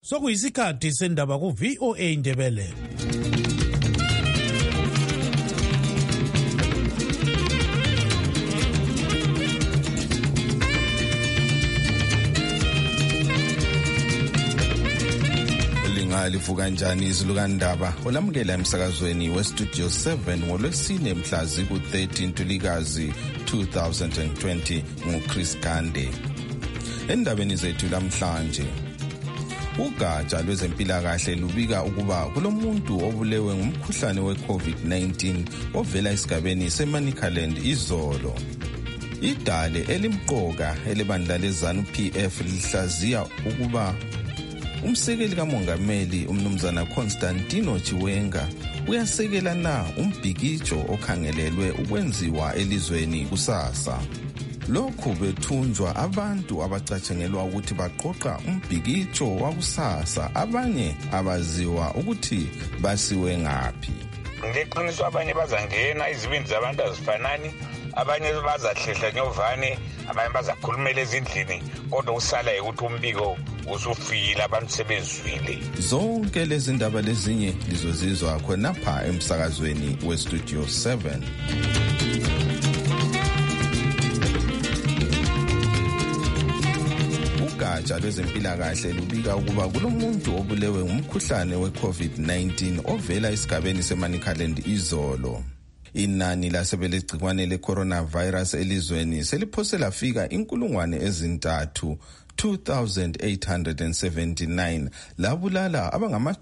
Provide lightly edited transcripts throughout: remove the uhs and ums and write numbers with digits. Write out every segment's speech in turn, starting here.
Sokuyisikhathi sendaba ku VOA Indebele. Livuka kanjani izilukandaba olamukela emsakazweni westudio 7 ngolwesine mhla ziku-13 Ntulikazi 2020 nguChris Gande. Endabeni zethu lamhlanje, ugatsha lwezempilakahle lubika ukuba kulomuntu obulewe ngumkhuhlane we-COVID-19 ovela esigabeni seManicaland izolo. Idale elimqoka elebandla leZANU-PF lihlaziya ukuba umsekeli kamongameli umnumzana Constantino Chiwenga uyasekela na umbhikijo okhangelelwe ukwenziwa elizweni kusasa. Lokhu bethunjwa abantu abacatshengelwa ukuthi baqoqa umbhikijo wakusasa, abanye abaziwa ukuthi basiwe ngaphi. Ngeqiniso abanye bazangena izibindi zabantu azifanani, abanye bazahlehla nyovane, abanye bazakhulumela ezindlini, kodwa usala ukuthi umbiko usufikile abantu sebezwile. Zonke lezi ndaba lezinye lizozizwa khonapha emsakazweni westudio 7. Ugatsha lwezempilakahle lubika ukuba kulomuntu obulewe ngumkhuhlane we-COVID-19 ovela esigabeni seManicaland izolo. Inani lasebelegcikwane le-coronavirus elizweni seliphose lafika 3,879 labulala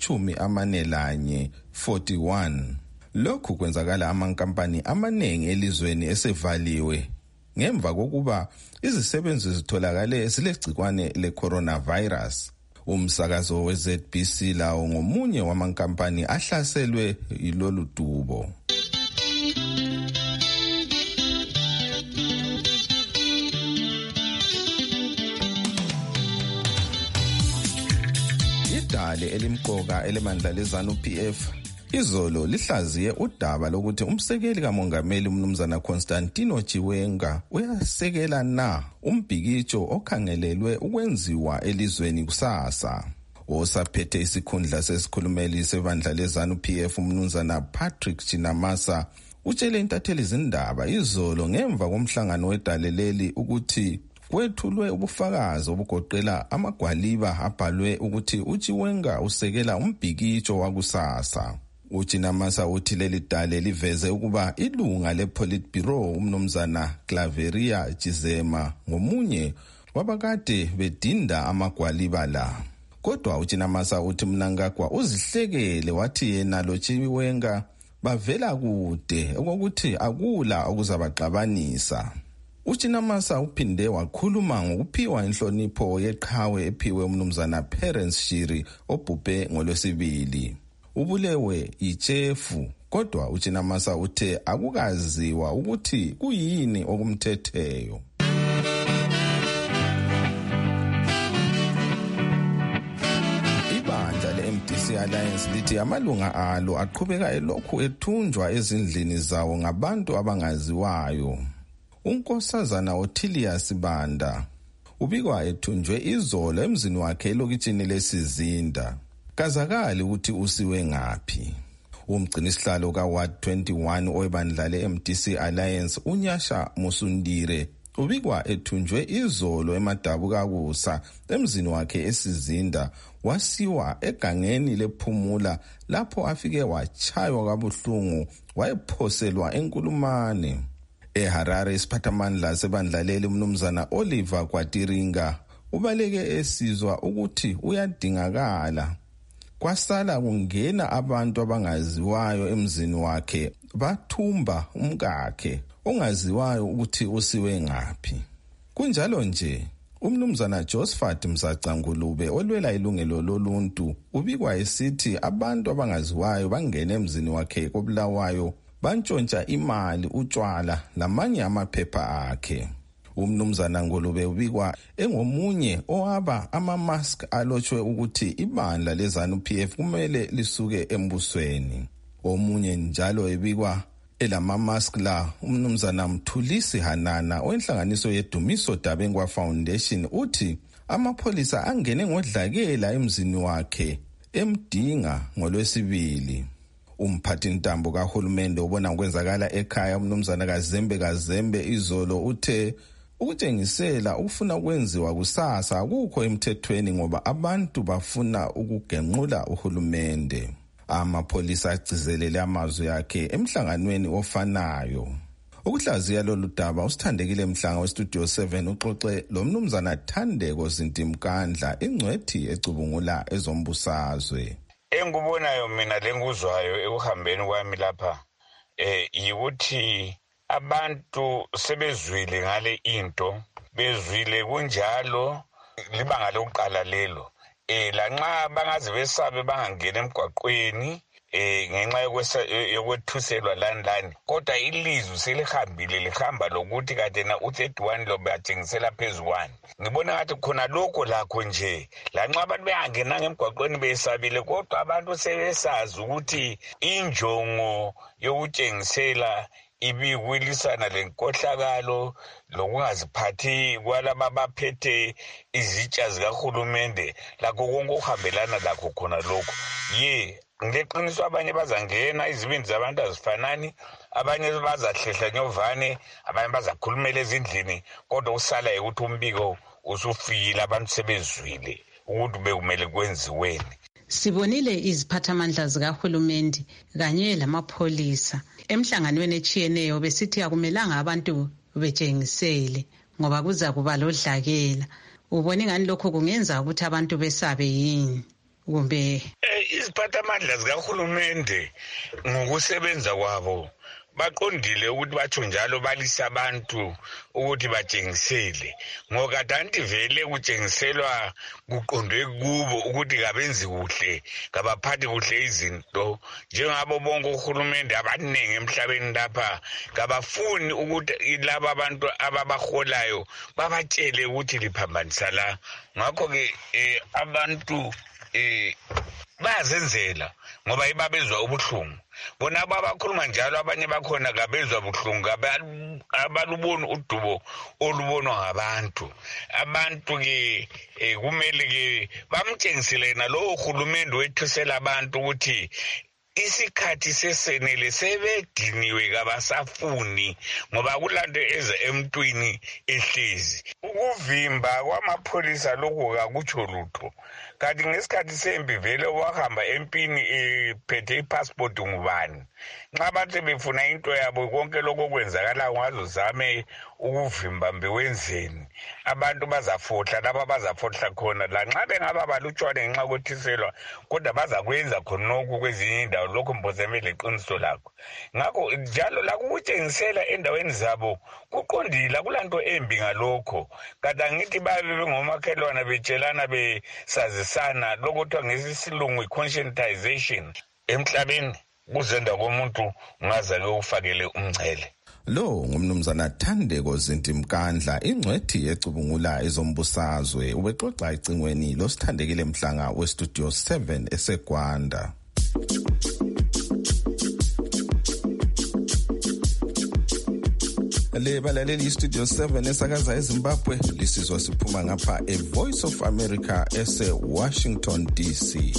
abangama-41. Lokhu kwenzakala amankampani amaningi elizweni esevaliwe ngemva kokuba izisebenzi zitholakale zilegcikwane le-coronavirus. Umsakazo we-ZBC lawo ngomunye wamankampani ahlaselwe yilolu dubo. Idale elimqoka elemandla leZANU-PF izolo lihlaziye udaba lokuthi umsekeli kamongameli umnumzana Constantino Chiwenga uyasekela na umbhikijo okhangelelwe ukwenziwa elizweni kusasa. Osaphethe isikhundla sesikhulumeli sebandla leZANU-PF umnumzana Patrick Chinamasa utshele intatheli zindaba izolo ngemva komhlangano wedale leli ukuthi kwethulwe ubufakazi obugoqela amagwaliba abhalwe ukuthi uChiwenga usekela umbhikijo wakusasa. UChinamasa uthi leli dale liveze ukuba ilunga lePolitburo umnumzana Claveria Jizema ngomunye wabakade bedinda amagwaliba la. Kodwa uChinamasa uthi Mnangagwa uzihlekele wathi yena loChiwenga bavela kude ukuthi akula okuzabaxabanisa. UChinamasa uphinde wakhuluma ngokuphiwa inhlonipho yeqhawe ephiwe umnumzana Parents Shiri obhubhe ngolwesibili. Ubulewe ichefu, kodwa uChinamasa uthe akukaziwa ukuthi kuyini okumthetheyo. Ibandla le-MDC Alliance lithi amalunga alo aqhubeka elokhu ethunjwa ezindlini zawo ngabantu abangaziwayo. Unkosazana Othilius Banda ubikwa ethunjwe izolo emzini wakhe elokitshini leSizinda. Kazakali ukuthi usiwe ngaphi. Umgcinisihlalo kaWard 21 owebandla le-MDC Alliance uNyasha Musundire ubikwa ethunjwe izolo eMadabu kaKusa emzini wakhe eSizinda, wasiwa egangeni lePhumula lapho afike wachaywa kabuhlungu wayephoselwa enkulumane. EHarare isiphathamandla sebandla leli umnumzana Oliver Kwatiringa ubaleke esizwa ukuthi uyadingakala. Kwasala kungena abantu abangaziwayo emzini wakhe bathumba umkakhe ongaziwayo ukuthi usiwe ngaphi. Kunjalo nje umnumzana Josephat Msacangulube olwela ilungelo loluntu ubikwa esithi abantu abangaziwayo bangena emzini wakhe koBulawayo bantshontsha imali, utshwala lamanye amaphepha akhe. Umnumzana Ngulube ubikwa engomunye owaba ama-mask alotshwe ukuthi ibandla leZANU-PF kumele lisuke embusweni. Omunye njalo ebikwa Elamamask la, umnumzana Mthulisi Hanana wenhlanganiso yeDumiso Dabengwa Foundation uthi amapholisa angene ngodlakela emzini wakhe emdinga ngoLwesibili. Umphathi ntambo kahulumende ubona kwenzakala ekhaya umnumzana Kazembe izolo uthe ukutshengisela ufuna ukwenziwa kusasa akukho emthethweni ngoba abantu bafuna ukugenqula uhulumende. Amapholisa agcizelele amazwi akhe emhlanganweni ofanayo. Ukuhlaziya lolu daba usithandekile Mhlanga weStudio 7 uxoxe lo mnumzana Thandeko Zintimkandla ingcwethi ecubungula ezombusazwe. Engubonayo mina lenguzwayo ekuhambeni kwami lapha yikuthi abantu sebezwile ngale into, bezwile kunjalo libanga lokuqala lelo. Lanxa bangaze besabe bangangena emgwaqweni ngenxa yokwethuselwa lani kodwa ilizwi selihambile lihamba lokuthi kade na u31 lo batshengisela phezukwane. Ngibona ngathi khona lokho lakho nje lanxa abantu bengangena emgwaqweni besabile kodwa abantu sebesazi ukuthi injongo yokutshengisela ibikwilisana lenkohlakalo lokungaziphathi kwalaba abaphethe izitsha zikahulumende lakho konke okuhambelana lakho khona lokho. Ngeqiniso abanye bazangena izibindi zabantu azifanani, abanye bazahlehla nyovane, abanye bazakhulumela ezindlini kodwa usala ukuthi umbiko usufikile abantu sebezwile ukuthi bekumele kwenziweni. Sibonile iziphathamandla zikahulumende kanye lamapholisa emhlanganweni echiyeneyo besithi akumelanga abantu betshengisele ngoba kuza kuba lodlakela. Ubone ngani lokho kungenza ukuthi abantu besabe yini kumbe iziphathamandla zikahulumende ngokusebenza kwabo baqondile ukuthi batsho njalo balisa abantu ukuthi batshengisele ngoba kanti vele kutshengiselwa kuqondwe kubo ukuthi kabenzi kuhle kabaphathi kuhle izinto njengabo bonke uhulumende abaningi emhlabeni lapha kabafuni ukuthi laba abantu ababaholayo babatshele ukuthi liphambanisa la. Ngakho ke abantu bayazenzela ngoba ibabezwa ubuhlungu. Bona abakhuluma njalo abanye bakhona kabezwa ubuhlungu abalubona udubo olubonwa ngabantu. Abantu ke kumele ke bamtshengisele nalo uhulumende wethusela abantu ukuthi isikhathi sesenele sebediniwe kabasafuni ngoba kulanto eza emntwini ehlezi. Ukuvimba kwamapholisa lokho kakutsho lutho. Kanti ngesikhathi sempi vele wahamba empini ephethe ipassport ngubani. Nxa bathi befuna into yabo konke lokho kwenzakala ngazozame ukuvimba mbewenzeni. Abantu bazafohla laba bazafohla khona la nxa bengaba balutshwane ngenxa kwethiselwa kodwa bazakwenza khonokho kwezinye indawo lokho mbozemele iqiniso lakho. Ngakho njalo la kutshengisela endaweni zabo kuqondile kulanto embi ngalokho. Kanti angithi babe bengomakhelwana betshelana besazisana lokuthiwa ngesisilungu conscientization emhlabeni kuzenda komuntu ungazake ufakele umngcele. Lo ngumnumzana Thandeko Zintimkandla ingcwethi ecubungula ezombusazwe ubexoxa icingweni losithandekile Mhlanga weStudio 7 eseGwanda. Le balaleli iStudio 7 esakaza eZimbabwe lisizwa siphuma ngapha eVoice of America ese-Washington DC.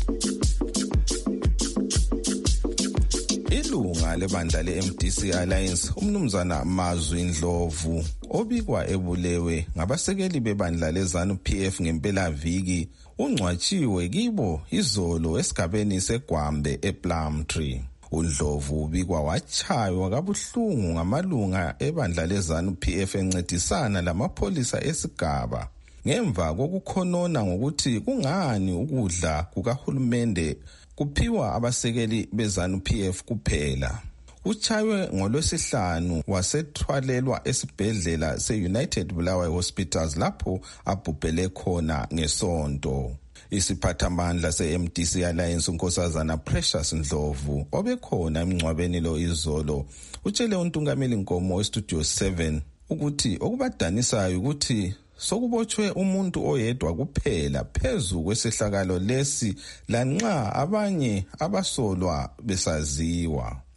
Ilunga lebandla le-MDC Alliance umnumzana Mazwi Ndlovu obikwa ebulewe ngabasekeli bebandla leZANU-PF ngempela viki ungcwatshiwe kibo izolo esigabeni seGwambe ePlumtree. uNdlovu ubikwa wachaywa kabuhlungu ngamalunga ebandla leZANU-PF encedisana lamapholisa esigaba ngemva kokukhonona ngokuthi kungani ukudla kukahulumende kuphiwa abasekeli beZANU-PF kuphela. Uchaywe ngoLwesihlanu wasethwalelwa esibhedlela se-United Bulawayo Hospitals lapho abhubhele khona ngeSonto. Isiphathamandla se-MDC Alliance uNkosazana Precious Ndlovu obekhona emngcwabeni lo izolo utshele uNtungameli Nkomo weStudio 7 ukuthi okubadanisayo ukuthi sokubotshwe umuntu oyedwa kuphela phezu kwesehlakalo lesi lanxa abanye abasolwa besaziwa.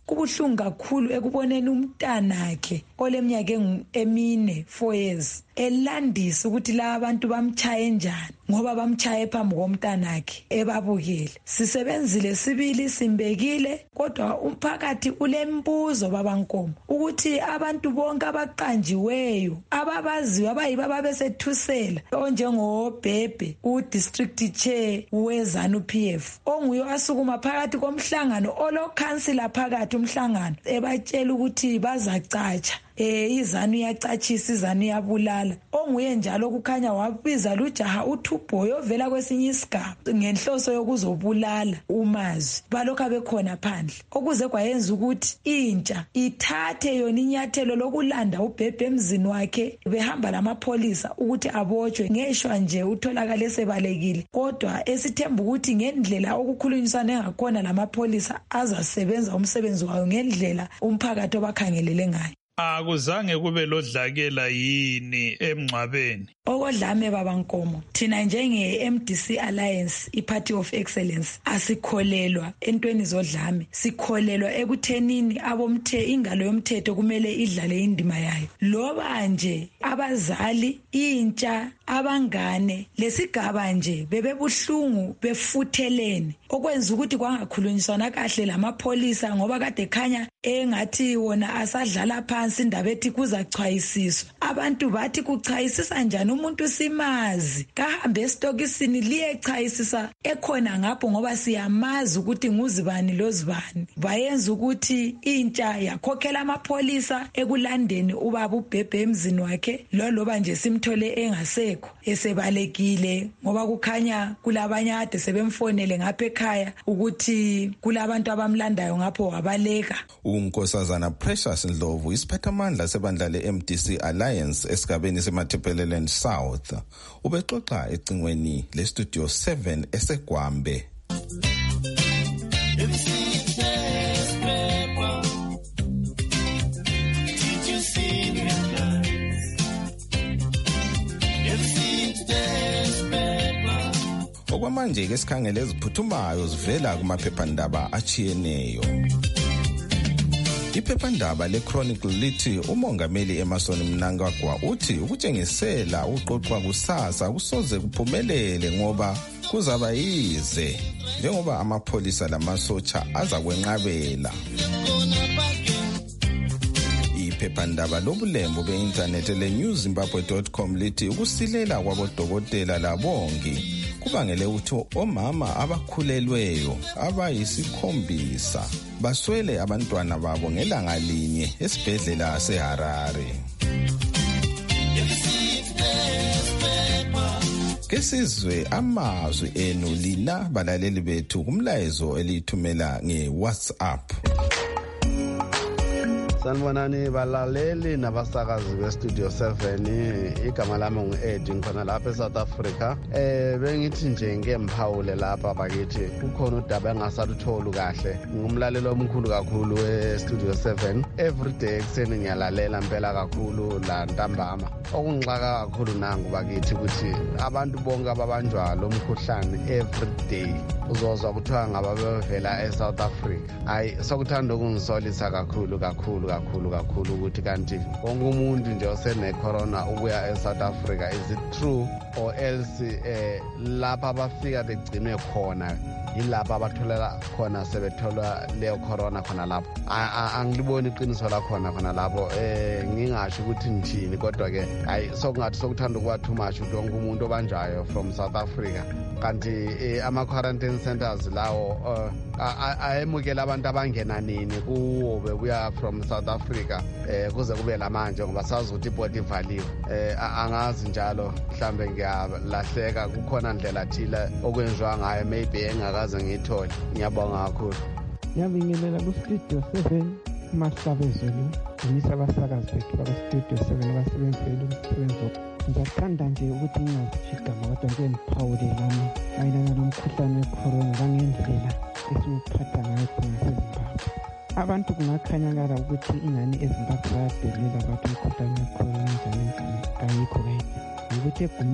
kubuhlungu kakhulu ekuboneni umntanakhe oleminyaka emine 4 years elandisa ukuthi laba abantu bamchaye njani ngoba bamchaye phambi komntanakhe ebabukele. Sisebenzile sibili simbekile kodwa umphakathi ulembuzo babankomo ukuthi abantu bonke abaqanjiweyo ababaziwe abayibaba besethusela onjengobhebhe udistrict chair weZANU PF onguye wasukuma phakathi komhlangano olokhansila phakathi umhlangano ebatshela ukuthi bazacatsha iZANU iyacatshisa iZANU iyabulala onguye njalo kukhanya wabiza lujaha uThubhoyo ovela kwesinye isigaba ngenhloso yokuzobulala uMazi balokho bekhona phandle okuze kwayenza ukuthi intsha ithathe yona inyathelo lokulanda ubhebhe emzini wakhe behamba lamapholisa ukuthi abotshwe ngeshwa nje utholakala esebalekile kodwa esithemba ukuthi ngendlela okukhulunyisana ngakhona lamapholisa azasebenza umsebenzi wayo ngendlela umphakathi obakhangelele ngayo. Akuzange kube lodlakela yini emngcwabeni? Okodlame babankomo thina njenge MDC Alliance iParty of Excellence asikholelwa entweni zodlame, sikholelwa ekuthenini ingalo yomthetho kumele idlale indima yayo. Loba nje abazali, intsha, abangane lesigaba nje bebebuhlungu befuthelene okwenza ukuthi kwangakhulunyiswana kahle lamapholisa ngoba kade khanya engathi wona asadlala phansi indaba ethi kuzachwayisiswa. Abantu bathi kuchayisisa njani umuntu simazi kahambe estokisini liyechayisisa ekhona ngapho ngoba siyamazi ukuthi nguzibani lozibani. Bayenza ukuthi intsha yakhokhela amapholisa ekulandeni ubaba ubhebhe emzini wakhe loba nje simthole engasekho esebalekile ngoba kukhanya kulabanye ade sebemfonele ngapha ekhaya ukuthi kulabantu abamlandayo ngapho wabaleka. uNkosazana Precious Ndlovu isiphathamandla sebandla leMDC Alliance esigabeni seMatabeleland South ubexoxa ecingweni leStudio 7 eseGwambe. Okwamanje ke sikhangele eziphuthumayo zivela kumaphephandaba achiyeneyo. Iphephandaba leChronicle lithi umongameli Emmerson Mnangagwa uthi ukutshengisela uqoqwa kusasa kusoze kuphumelele ngoba kuzaba yize njengoba amapholisa lamasotsha aza kwenqabela. Iphephandaba lobulembu be-internet leNewZimbabwe.com lithi ukusilela kwabodokotela labongi kubangele ukuthi omama abakhulelweyo abayisikhombisa baswele abantwana babo ngelanga linye esibhedlela seHarare. Kesizwe amazwi enu lina balaleli bethu kumlayezo elithumela ngeWhatsApp. Sanibonani balaleli nabasakazi beStudio 7 igama lami ngu-Edi ngikhona lapha eSouth Africa. Bengithi nje ngemphawule lapha bakithi kukhona udaba engasalutholi kahle. Ngumlaleli omkhulu kakhulu weStudio 7. Everyday ekseni ngiyalalela impela kakhulu la ntambama. Okungixaka kakhulu nangu bakithi ukuthi abantu bonke ababanjwa lo mkhuhlane everyday uzozwa kuthiwa ngababevela eSouth Africa. Hayi sokuthanda ukungisolisa kakhulu ukuthi kanti wonke umuntu nje osene-corona ubuya eSouth Africa. Is it true or else lapha abafika begcinwe khona yilapha abatholela khona sebethola leyo corona khona lapho? Angiliboni iqiniso lakhona khona lapho. Ngingasho ukuthi ngithini kodwa-ke hayi sokungathi sokuthanda ukuba too much ukuthi wonke umuntu obanjayo from South Africa kanti ama-quarantine centers lawo ayemukela abantu abangena nini kuwo bebuya from South Africa kuze kube lamanje ngoba sazi ukuthi ibhodi ivaliwe. Angazi njalo mhlambe ngiyalahleka kukhona ndlela thile okwenziwa ngayo maybe engakaze ngiyithole. Ngiyabonga kakhulu. Ngiyabingelela kuStudio 7 uMahlabezulu ngimisa abasakazi bethu bakwaStudio 7 abasebenzela umsebenzi. Ngiyathanda nje ukuthi ngingazijigama kodwa nje ngiphawule lami mayelana nomkhuhlane wecorona kangendlela esiwuphatha ngayo khona eZimbabwe. Abantu kungakhanyakala ukuthi ingane eZimbabwe bayadelela bathi umkhuhlane wecorona njani kayikho ukuthi egumeni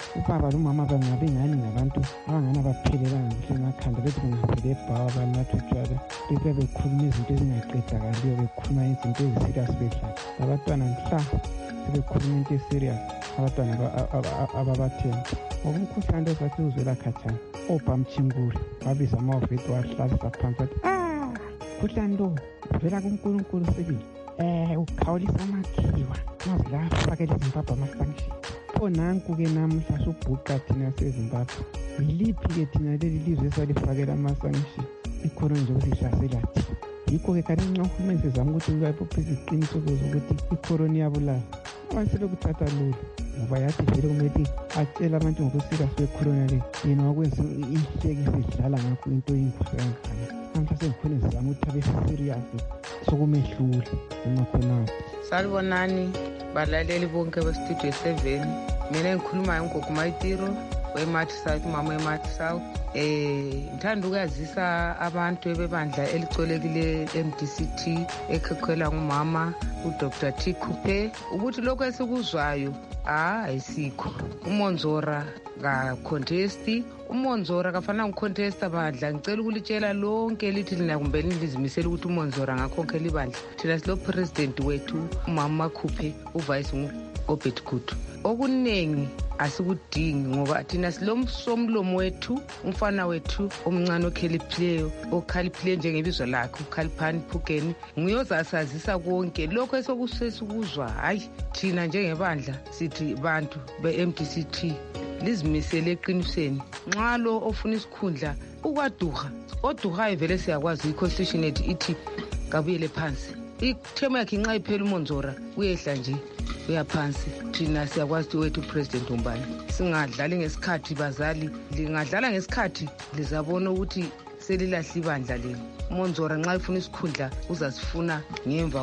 ubaba nomama bangabe ngani ngabantu abangani abaphelelanga kuhle emakhanda bethi bengaphele ebhawa banatha utshwala bebe bekhuluma izinto ezingaqedakaliyo bekhuluma izinto eziserious bedlala abantwana mhla sebekhuluma into eserious abantwana ababathemba ngokumkhuhlane esathi uzwela khatshana obhamchingule wabiza amawethu wahlalisa phansi wathi mkhuhlane lo uvela kuNkulunkulu sibili ukhawulisa amakhiwa maze la afakele izimbabwe ama-sanction pho nanku-ke namuhla subhuqa thina sezimbabwe yiliphi-ke thina leli lizwe esalifakela ama-sanction ikhona nje ukusihlasela thina yikho-ke kanti nxa uhulumeni sezama ukuthi uyabophisa iziqiniseko zokuthi ikhorona iyabulala abantu sebekuthatha lula ngoba yathi vele kumele atshela abantu ngokusirious kwekhorona le yena wakwenza ihlekisa idlala ngakho into yingozi kangaka namhla sengikhona zizama ukuthi abe-serious sokumehlula noma khonapho. Salibonani balaleli bonke bestudio 7 mina ngikhuluma ngogogo Mayitiro weMathi South mama weMathi South ngithanda ukuyazisa abantu bebandla elicolekile MDCT ekhekhwela ngumama uDr T Coupe ukuthi lokho esikuzwayo ayisikho uMonzora ka contesti uMonzora kafana ngicontesta bandla ngicela ukulitshela lonke lithi lina kumbe lizimisela ukuthi uMonzora ngakhonke libandla thina silo president wethu umama Coupe uvice nguGobert Gutu okuningi asikudingi ngoba thina silomsomlomo wethu umfana wethu omncane okhaliphileyo njengebizo lakhe uKhaliphani Phugeni ngiyozasazisa konke lokho esokusesikuzwa hayi thina njengebandla sithi bantu beMDCT lizimisele eqinisweni nxa lo ofuna isikhundla ukwaduha oduhayo vele siyakwazi iconstitution ithi kabuyele phansi ithemu yakhe nxa iphela uMonzora uyehla nje uyaphansi thina siyakwazi wethu president umbani singadlali ngesikhathi bazali lingadlala ngesikhathi lizabona ukuthi selilahla ibandla leli uMonzora nxa ifuna isikhundla uzasifuna ngemva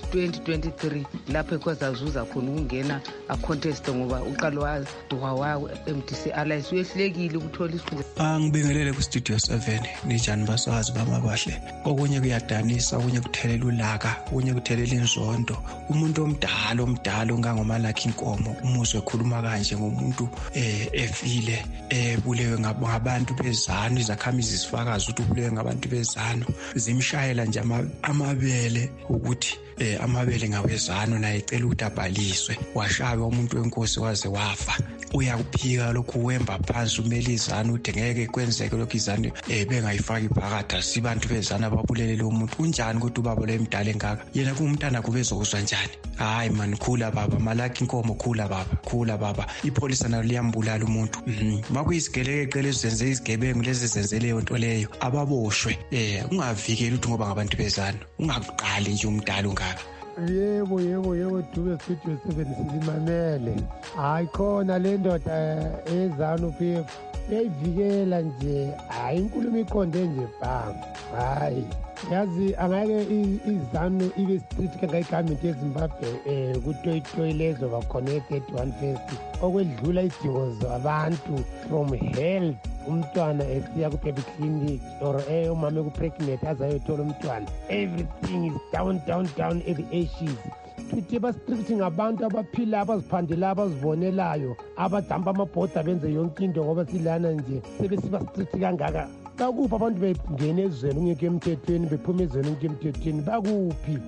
ko-2023 lapho ekwazazuza khona ukungena acontest ngoba uqalo waduha wawo MDC alliance uyehlulekile ukuthola isikhundla. Ngibingelele kustudio 7 nijani basazi bamabahle okunye kuyadanisa okunye kuthelela ulaka okunye kuthelela inzondo umuntu omdala ongangomalakhi inkomo umuzwe ekhuluma kanje ngomuntu efile bulewe ngabantu bezano izakhamizi zifakaza ukuthi ubulewe ngabantu bezano zimshayela nje amabele ukuthi amabele ngawezano naye ecela ukuthi abhaliswe washaya umuntu wenkosi waze wafa uyakuphika lokhu wemba phansi umele izana uthi ngeke kwenzeke lokhu izana bengayifaki phakathi asibantu bezana ababulele lo muntu kunjani ukuthi ubaba lo emdala engaka yena kumntana kubezokuzwa njani hayi man khula baba malaki inkomo khula baba ipolisa nalo liyambulala umuntu makuyisigeleke ezenze izigebengu lezi zenzele yonto leyo ababoshwe ungavikeli ukuthi ngoba ngabantu bezana ungakuqali nje umdala ungaka. Yebo Dube Studio 7 silimamele hayi khona le ndoda ezanu PF yayivikela nje hayi inkulumo ikhonde nje bang hayi yazi angeke izanu ibe strict kangayigamenti eZimbabwe kutoyitoyi lezo baconnected 1 okwedlula izidingo zabantu from health umntwana esiya ku-baby clinic or umama ekupregnant azayothola umntwana everything is down at the ashes futhi bastrict ngabantu abaphila abaziphandela abazibonelayo abadampa amabhoda benze yonke into ngoba silana nje sebesiba strict kangaka bakuphi abantu bengena ezweni ungekho emthethweni bephuma ezweni ungekho emthethweni bakuphi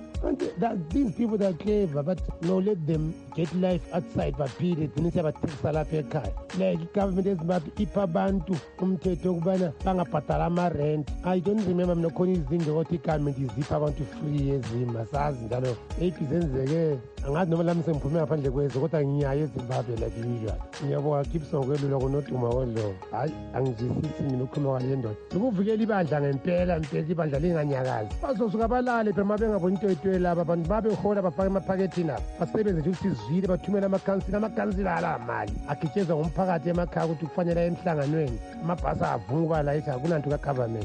these people that are clever but no let them get life outside baphile gcine siyabathekisa lapha ekhaya like igovernment eZimbabwe ipha abantu umthetho wokubana bangabhadala ama-rent I don't remember mina khona izindlu ukuthi igovernment izipha abantu free ezima sazi njalo eyiphi zenzeke angazi noma lami sengiphume ngaphandle kwezwe kodwa ngiyayo eZimbabwe like usual ngiyabonga Gibson kwelula kunoduma kodlo hayi angizwisisi mina ukukhuluma kwale ndoda ukuvikela ibandla ngempela ibandla linganyakazi bazosuka balale phela mabengaboni into laba abantu babehola bafaka emaphakethini abo basebenze nje ukuthi sizwile bathumela amakansila ala mali agitshezwa ngumphakathi emakhaya ukuthi kufanele emhlanganweni amabhasi avuma ukuba layitha kunanto kagovernment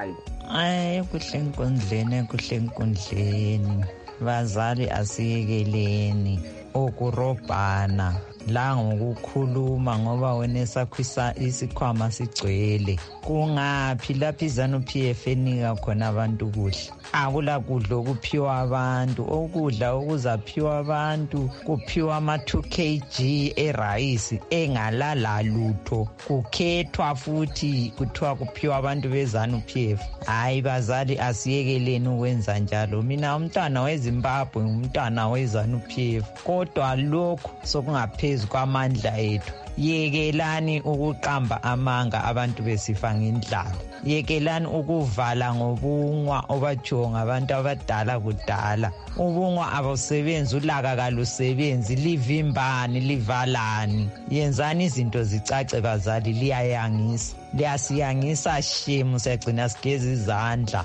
hayi kuhle enkundleni bazali asiyekeleni okurobhana la ngokukhuluma ngoba wena sakhwisa isikhwama sigcwele. Kungaphi lapho iZANU-PF enika khona abantu ukudla? Akula kudla okuphiwa abantu. Ukudla okuzaphiwa abantu kuphiwa ama-2 kg erayisi engalala lutho. Kukhethwa futhi kuthiwa kuphiwa abantu beZANU-PF. Hayi bazali, asiyekeleni ukwenza njalo. Mina umntwana weZimbabwe umntwana weZANU-PF, kodwa lokho sokungaphezu kwamandla ethu. Yekelani ukuqamba amanga abantu besifa ngendlala. Yekelani ukuvala ngobungwa obatshiwo ngabantu abadala kudala. Ubungwa abusebenzi, ulaka kalusebenzi, livimbani, livalani. Yenzani izinto zicace bazali, liyayangisa. Liyasiyangisa shemu, siyagcina sigeza izandla.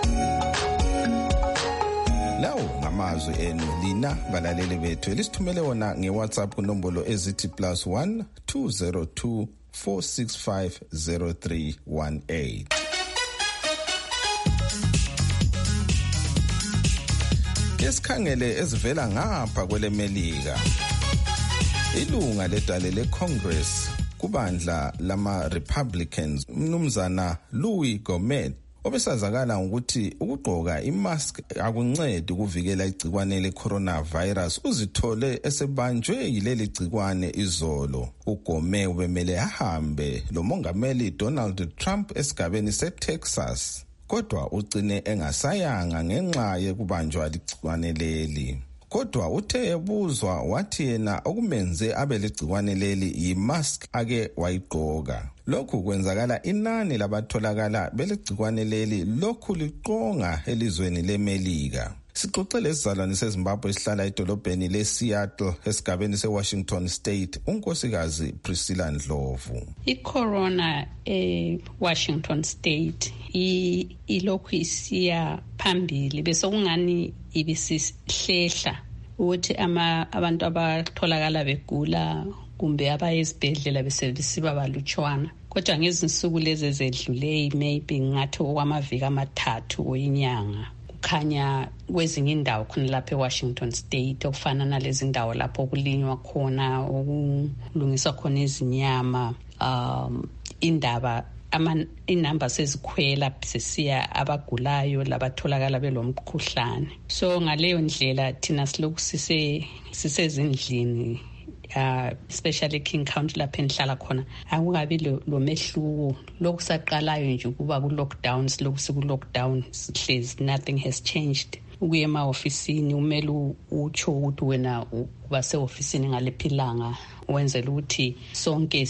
Lawo ngamazwi enu lina balaleli bethu elisithumele wona ngeWhatsApp kunombolo ezithi +1 202 465 0318. Kesikhangele ezivela ngapha kwelemelika. Ilunga ledale leCongress kubandla lama Republicans umnumzana Louis Gohmert obesazakala ukuthi ukugqoka imask akuncedi ukuvikela igcikwane le-coronavirus uzithole esebanjwe yileli gcikwane izolo. uGohmert ubemele ahambe lo mongameli Donald Trump esigabeni seTexas, kodwa ugcine engasayanga ngenxa yokubanjwa ligcikwane leli. Kodwa uthe ebuzwa wathi yena okumenze abe legcikwane leli yimask ake wayigqoka. Lokhu kwenzakala inani labatholakala belegcikwane leli lokhu liqonga elizweni leMelika. Sixoxele isizalwane seZimbabwe esihlala edolobheni leSeattle esigabeni seWashington State, unkosikazi Priscilla Ndlovu. I-corona Washington State ilokhu isiya phambili bese kungani ibisihlehla ukuthi abantu abatholakala begula kumbe abayesibhedlela besebisiba balutshwana. Kodwa ngezinsuku lezi ezedlule maybe ngathi okwamaviki amathathu oyinyanga kukhanya kwezinye indawo khona lapha eWashington State okufana nalezi indawo lapho okulinywa khona okulungiswa khona izinyama, inamba sezikhwela sesiya abagulayo labatholakala belomkhuhlane. So ngaleyo ndlela thina silokhu sisezindlini, especially King County lapho enhlala khona akukabi lo mehluko. Lokhu saqalayo nje kuba ku-lockdown, silokhu siku-lockdown sihlezi, nothing has changed. Ukuye ema-ofisini umele utsho ukuthi wena uba se-ofisini ngalephi ilanga wenzela ukuthi sonke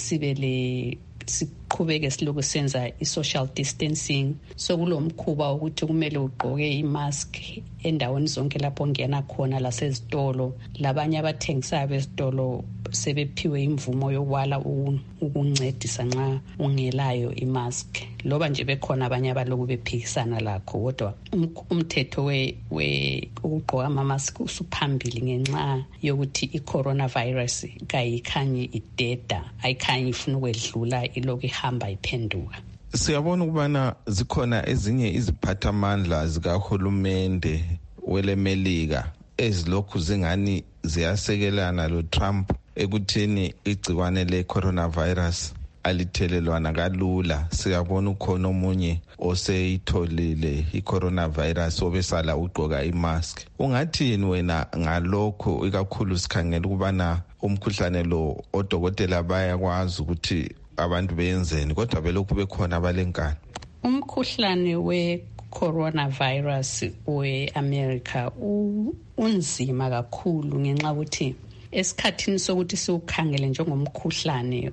siqhubeke silokhu senza i-social distancing. So kulo mkhuba ukuthi kumele ugqoke imask endaweni zonke lapho ongena khona lasezitolo. Labanye abathengisayo bezitolo sebephiwe imvumo yokwala ukuncedisa nxa ungelayo imask, loba nje bekhona abanye abaloku bephikisana lakho. Kodwa umthetho ukugqoka ama-mask usuphambili ngenxa yokuthi i-coronavirus kayikhanyi ideda, ayikhanyi ifuna ukwedlula, ilokhu ihamba iphenduka. Siyabona ukubana zikhona ezinye iziphathamandla zikahulumende welemelika ezilokhu zingani ziyasekelana lo-Trump ekuthini igcikwane le-coronavirus alithelelwana kalula. Siyabona ukhona omunye oseyitholile i-coronavirus obesala ugqoka imask. Ungathini wena ngalokho, ikakhulu sikhangela ukubana umkhuhlane lo odokotela bayakwazi ukuthi abantu beyenzeni, kodwa belokhu bekhona abalenkani? Umkhuhlane we-coronavirus we-America unzima kakhulu ngenxa ukuthi esikhathini sokuthi siwukhangele njengomkhuhlane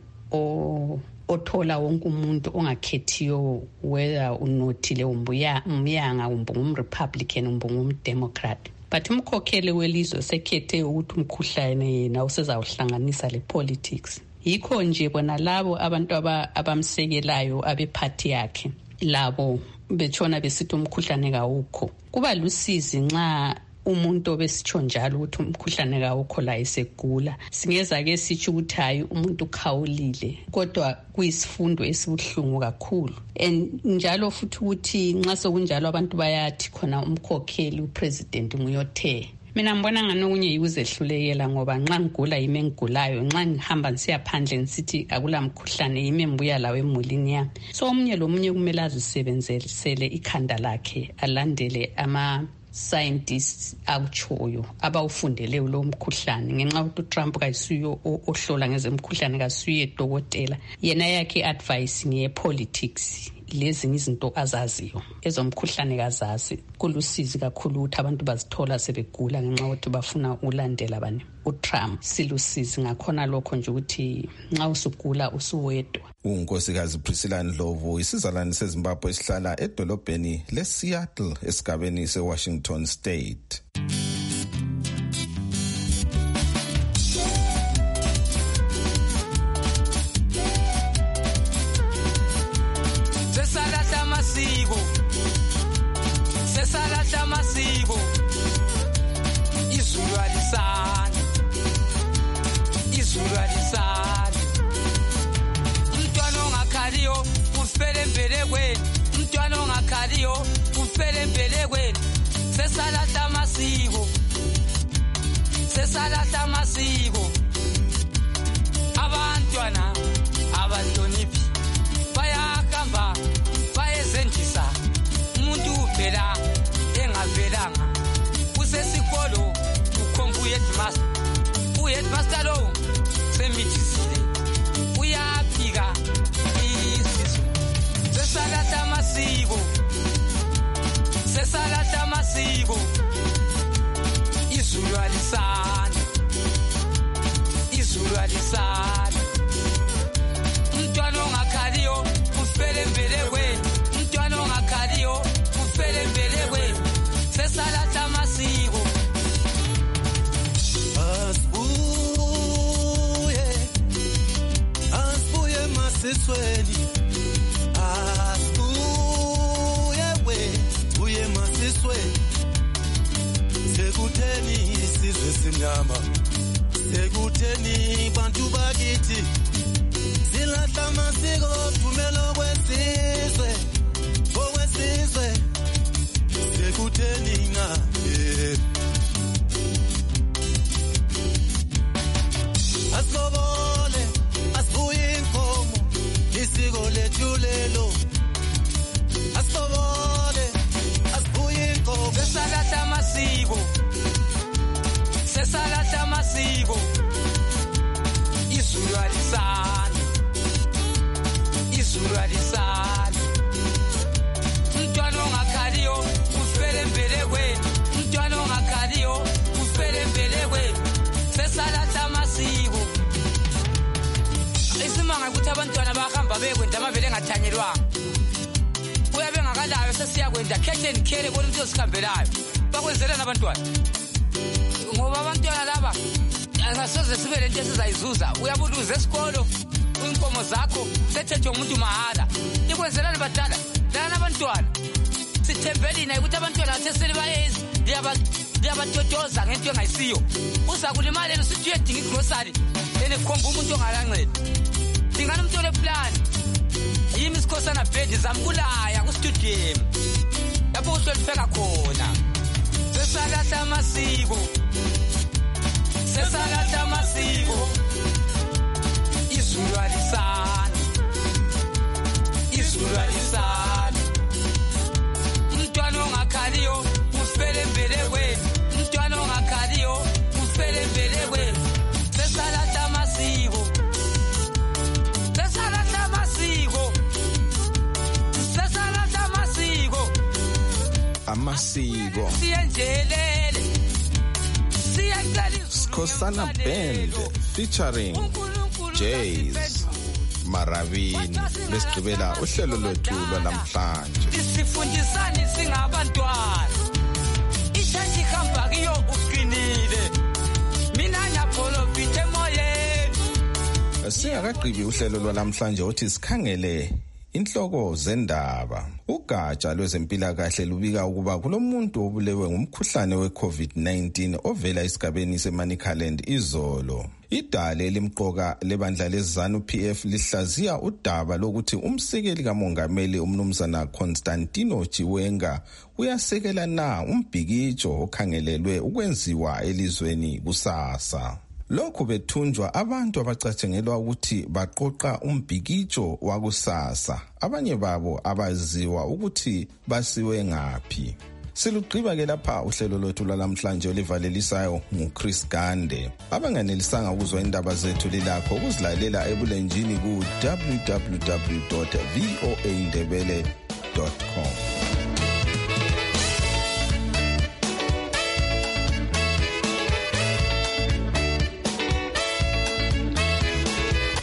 othola wonke umuntu ongakhethiyo whether unothile umyanga umRepublican umDemocrat, but umkhokheli welizwe sekhethe ukuthi umkhuhlane yena usezawuhlanganisa le-politics. Yikho nje bona labo abantu abamsekelayo abephathi yakhe labo betshona besithi umkhuhlane kawukho. Kuba lusizi nxa umuntu obesitsho njalo ukuthi umkhuhlane kawukho la esegula. Singeza-ke sitsho ukuthi hayi umuntu khawulile, kodwa kuyisifundo esibuhlungu kakhulu. And njalo futhi ukuthi nxa sokunjalo abantu bayathi khona umkhokheli upresident nguyothe Mina ngibona nganokunye yikuzehlulekela ngoba nxa ngigula yimi engigulayo, nxa ngihamba ngisiya phandle ngisithi akula mkhuhlane yimi ngibuya lawo emulini yami. So omunye lomunye kumele azisebenzisele ikhanda lakhe, alandele scientists akuchoyo abawufundele lo mkhuhlane. Ngenxa ukuthi uTrump kayisuyo ohlola ngezemkhuhlane, kasuye dokotela, yena yakhe advice nge politics, lezi izinto azaziyo ezomkhuhlane kazazi. Kulusizi kakhulu ukuthi abantu bazithola sebegula ngenxa ukuthi bafuna ulandela bani uTrump. Silusizi ngakhona lokho nje ukuthi nxa usugula usuwedwa. Unkosikazi Priscilla Ndlovu isizalwane seZimbabwe esihlala edolobheni leSeattle esigabeni seWashington State. Sesalahla masiko izulu alisani umntwana ongakhaliyo ufele embelekweni, umntwana ongakhaliyo ufele embelekweni. Sesalahla amasiko abantwana abahloniphi bayahamba bayezendisa umuntu uvela engavelanga. Usesikolo ukhomba uheadmaster lo semithizile uyaphika isizo. Sesalahla amasiko izulu alisana umntwana ongakhaliyo ufele embelekweni, umntwana ongakhaliyo ufele embelekweni. Sesalahla amasiko. Asibuye masisweni, uye masisweni. Sekutheni isizwe simnyama, sekutheni bantu bakithi silahla amasiko, thumela kwesizwe sekutheni na asobole asibuye inkomo isiko lethu lelo. Asobole asibuye inkomo. Sesalahla amasiko izulu alisana umntwana ongakhaliyo ufele embelekweni, umntwana ongakhaliyo ufele embelekweni. Sesalahla amasiko. Isimanga ukuthi abantwana bahamba bekwenda amavele engathanyelwanga. Uyabe ngakalayo sesiyakwenda khetheni khere bona umuntu osikhambelayo. Bakwenzela nabantwana. Ngoba abantwana laba angasoze sibe lento esizayizuza. Uyabuduza esikolo inkomo zakho sethethwe umuntu mahala. Ikwenzelani badala? Lana abantwana. Sithembelina ukuthi abantwana sesele bayezi. Liyabatotoza ngento engayisiyo. Uza kulimala usithi uyedinga igrocery. Enekhomba umuntu ongalanceda. Dingana umuntu oleplan. Yimi isikhosana bed zamkulaya ku studio. Lapho usolifeka khona. Sesalahla amasiko. Izulu alisana umntwana ongakhaliyo ufele embelekweni, umntwana ongakhaliyo ufele embelekweni. Sesalahla amasiko. Siyenjelele Skosana Band featuring Jays Maravini lesigqibela uhlelo lwethu lwanamhlanje. Sifundisani singabantwana. Ishashi ihamba kiyo uqinile. Mina ngiyapholofithe emoyeni. Singakagqibi uhlelo lwanamhlanje uthi sikhangele Inhloko zendaba. Ugatsha lwezempilakahle lubika ukuba kulomuntu obulewe ngumkhuhlane we-COVID-19 ovela esigabeni seManicaland izolo. Idale elimqoka lebandla leZANU-PF lihlaziya udaba lokuthi umsekeli kamongameli umnumzana Constantino Chiwenga uyasekela na umbhikijo okhangelelwe ukwenziwa elizweni kusasa. Lokhu bethunjwa abantu abacatshengelwa ukuthi baqoqa umbhikijo wakusasa, abanye babo abaziwa ukuthi basiwe ngaphi. Silugqiba ke lapha uhlelo lwethu lwalamhlanje olivalelisayo nguChris Gande. Abanganelisanga ukuzwa indaba zethu lilakho ukuzilalela ebulenjini ku www.voaindebele.com.